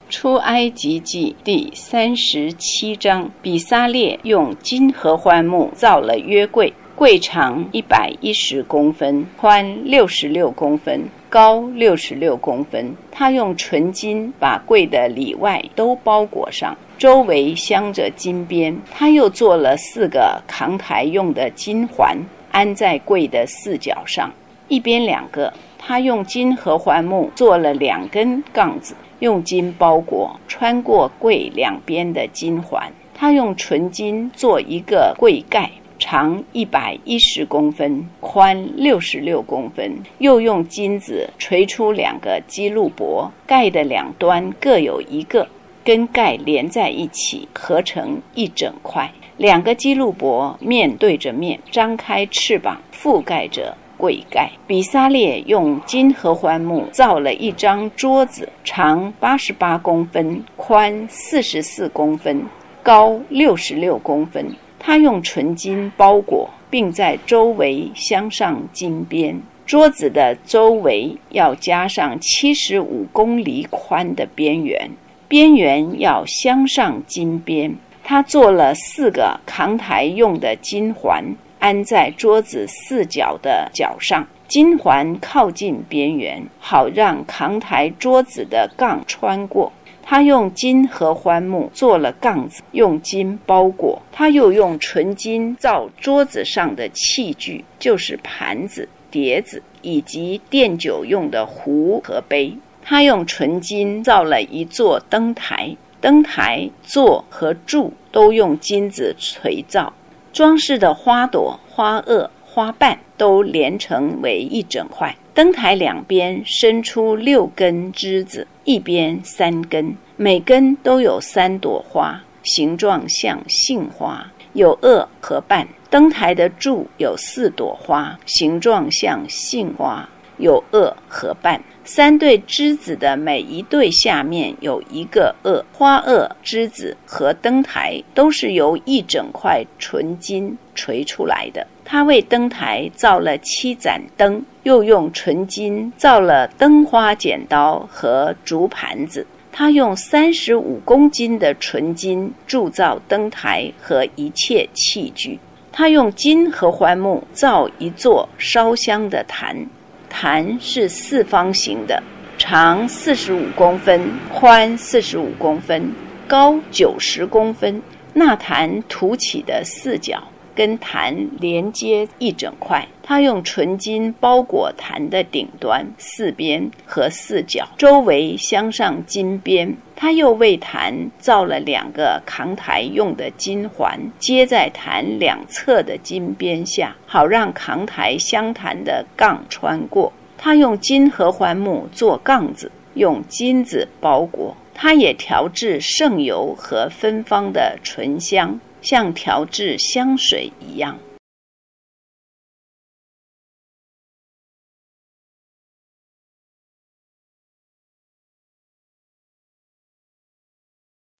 出埃及记第37章，比撒列用金合欢木造了约柜，柜长110公分，宽66公分，高66公分。他用纯金把柜的里外都包裹上，周围镶着金边。他又做了4个扛抬用的金环，安在柜的4角上，一边2个。他用金合欢木做了2根杠子，用金包裹，穿过柜两边的金环。他用纯金做一个柜盖，长110公分，宽66公分，又用金子锤出2个基路伯，盖的两端各有1个，跟盖连在一起，合成一整块。2个基路伯面对着面，张开翅膀，覆盖着柜盖。比撒列用金合欢木造了一张桌子，长88公分，宽44公分，高66公分。他用纯金包裹，并在周围镶上金边。桌子的周围要加上75公厘宽的边缘，边缘要镶上金边。他做了4个扛抬用的金环，安在桌子4角的角上，金环靠近边缘，好让扛抬桌子的杠穿过。他用金合欢木做了杠子，用金包裹。他又用纯金造桌子上的器具，就是盘子、碟子以及奠酒用的壶和杯。他用纯金造了一座灯台，灯台座和柱都用金子锤造，装饰的花朵、花萼、花瓣都连成为一整块。灯台两边伸出6根枝子，一边3根，每根都有3朵花，形状像杏花，有萼和瓣。灯台的柱有4朵花，形状像杏花，有萼和瓣。3对枝子的每一对下面有1个萼，花萼、枝子和灯台都是由一整块纯金锤出来的。他为灯台造了7盏灯，又用纯金造了灯花剪刀和竹盘子。他用35公斤的纯金铸造灯台和一切器具。他用金合欢木造一座烧香的坛，坛是4方形的，长45公分，宽45公分，高90公分。那坛凸起的4角跟坛连接一整块。他用纯金包裹坛的顶端、4边和4角，周围镶上金边。他又为坛造了2个扛抬用的金环，接在坛两侧的金边下，好让扛抬相谈的杠穿过。他用金合欢木做杠子，用金子包裹。他也调制圣油和芬芳的醇香，像调制香水一样。